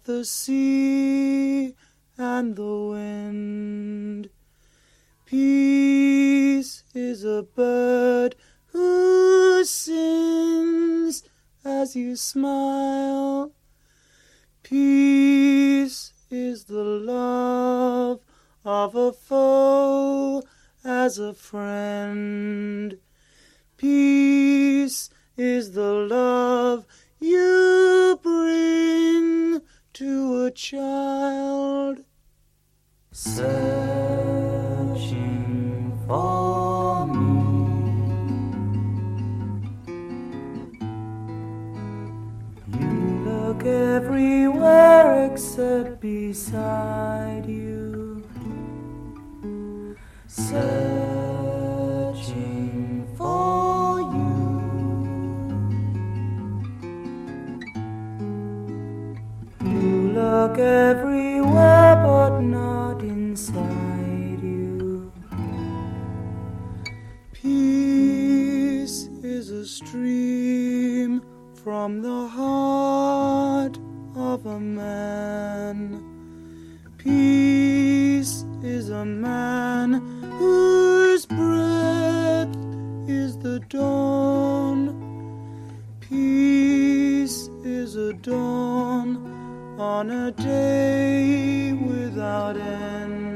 the sea and the wind. Peace is a bird who sings as you smile. Peace is the love of a foe as a friend. Peace is the love you bring to a child. Searching for me. You look everywhere except beside you. Searching for you. You look everywhere but not inside you. Peace is a stream from the heart of a man. Peace is a man whose breath is the dawn. Peace is a dawn on a day without end.